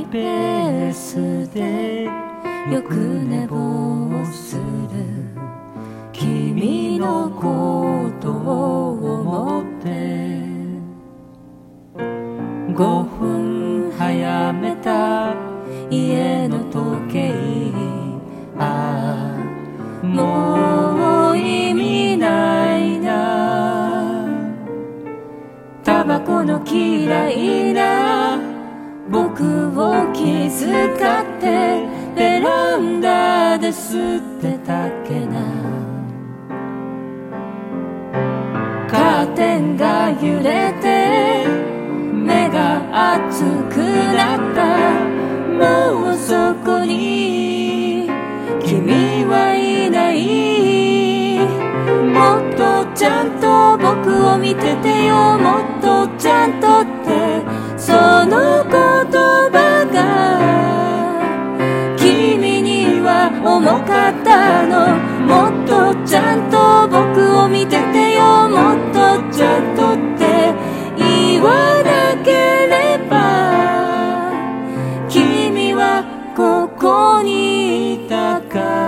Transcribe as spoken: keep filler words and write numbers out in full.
イペースでよく寝坊する君のことを思ってごふん早めた家の時計、ああもう意味ないな。タバコの嫌いな僕を気遣ってベランダで吸ってたっけな。カーテンが揺れて目が熱くなった。もうそこに君はいない。もっとちゃんと僕を見ててよ、もっとちゃんとって、その言葉が君には重かったの。もっとちゃんと僕を見ててよ、もっとちゃんとって言わなければ君はここにいたか